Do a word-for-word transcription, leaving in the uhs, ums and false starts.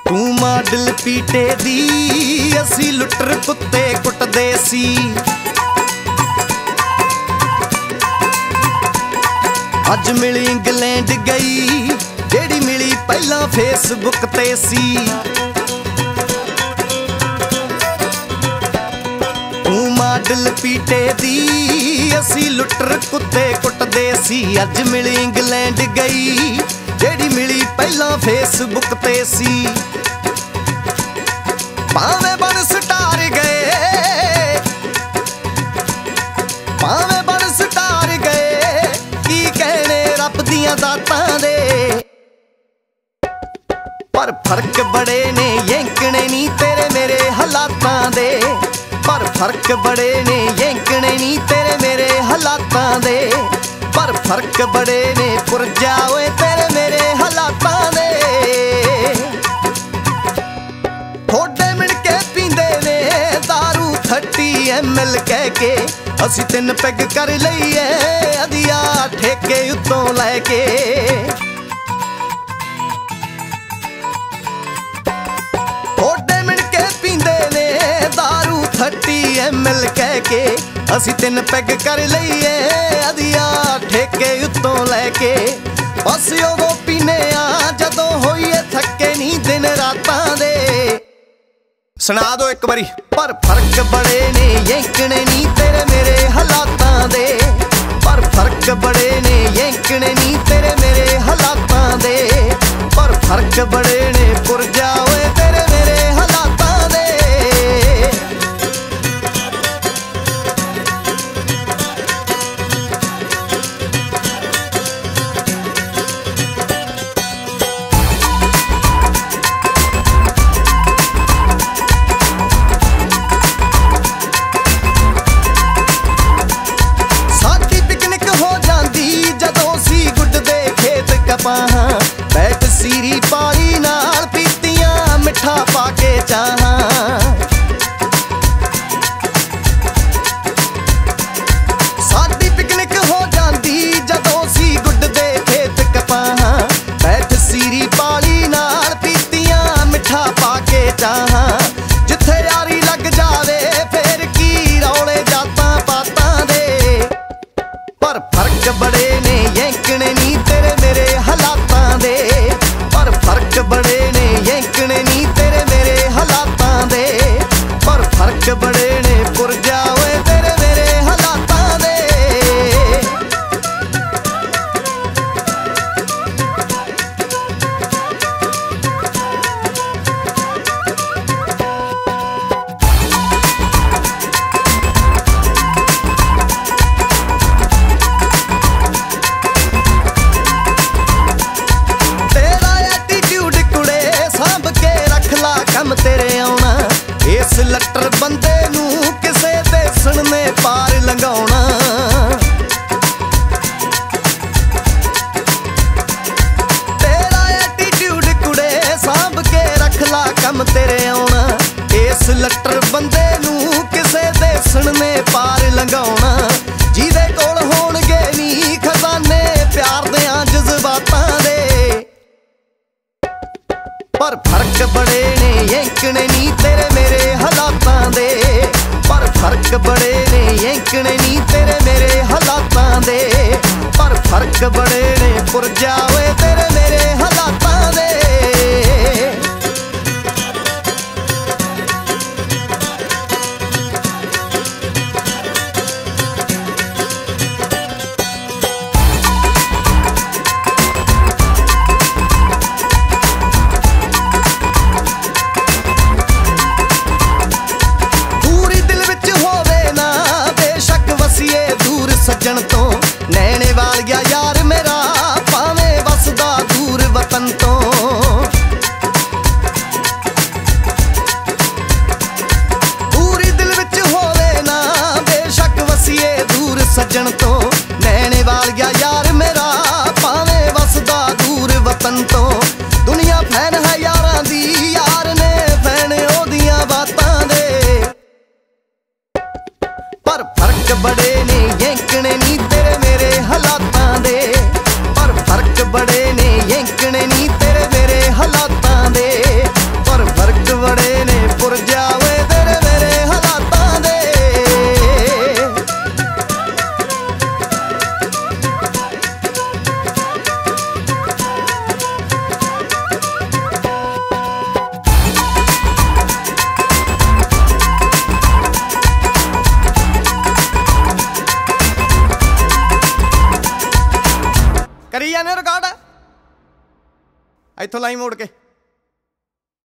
तू माडल पीटे दी असी लुटर कुत्ते कुटदे सी। अज मिली इंग्लैंड गई जेड़ी मिली पहला फेसबुक ते सी। तू माडल पीटे दी असी लुटर कुत्ते कुटदे सी। अज मिली इंग्लैंड गई जेड़ी मिली पहला फेसबुक ते सी। भावें बन स्टार गए भावें बन स्टार गए की कहने रब दियां दातां दे। पर फर्क बड़े ने यंकने नी तेरे मेरे हालातां दे। पर फर्क बड़े ने यंकने नी तेरे मेरे हालातां दे। पर फर्क बड़े ने पुरजा ओए तेरे मेरे हालातां दे। थोड़े मिल के पींदे ने दारू थर्टी एम एल कह के असी तीन पैग कर लईए अदिया ठेके उत्तों लैके। थोड़े मिल के पींदे ने दारू थर्टी एम एल कह के असी तीन पैग कर लईए अदिया ठेके उत्तों लैके। बस उदों पीने आ जदों होईए थके नी दिन रातां दे। सुना दो एक बारी। पर फर्क बड़े ने यंकने नी तेरे मेरे हालातां दे। पर फर्क बड़े ने यंकने नी तेरे मेरे हालातां दे। पर फर्क बड़े ने पुरजा ओए तेरे मेरे हालातां दे। बैठ सीरी पाली नाल पीतियां मिठा पाके चाहां। साडी पिकनिक हो जांदी जदों सी गुड्डदे खेत कपाहां। बैठ सीरी पाली नाल पीतियां मिठा पाके चाहां। जिथे यारी लग जावे फेर की रौले जातां पातां दे। पर फर्क बड़े ने यंकने नी तेरे मेरे हालातां दे। पर फर्क बड़े ने यंकने नी तेरे मेरे हालातां दे। पर फर्क बड़े ने पुरजा ओए तेरे मेरे हालातां दे। तेरे आउणा इस लट्टर बंदे नूं किसे देसण ने पार लंघाउणा। तेरा एटीट्यूड कुड़े सांभ के रख ला कम तेरे आउणा। इस लट्टर बंदे नूं किसे देसण ने पार लंघाउणा। जिहदे कोल होणगे नी खजाने प्यार देआं जज्बातां दे। पर फर्क बड़े ने यंकने नी तेरे मेरे हालातां दे। पर फर्क बड़े ने यंकने नी तेरे मेरे हालातां दे। पर फर्क बड़े ने पुरजा ओए तेरे मेरे हालातां दे। सज्जन तो नैने वालिया यार मेरा भावें वसदा दूर वतन ਇੱਥੋਂ ਲਾਈ ਮੋੜ ਕੇ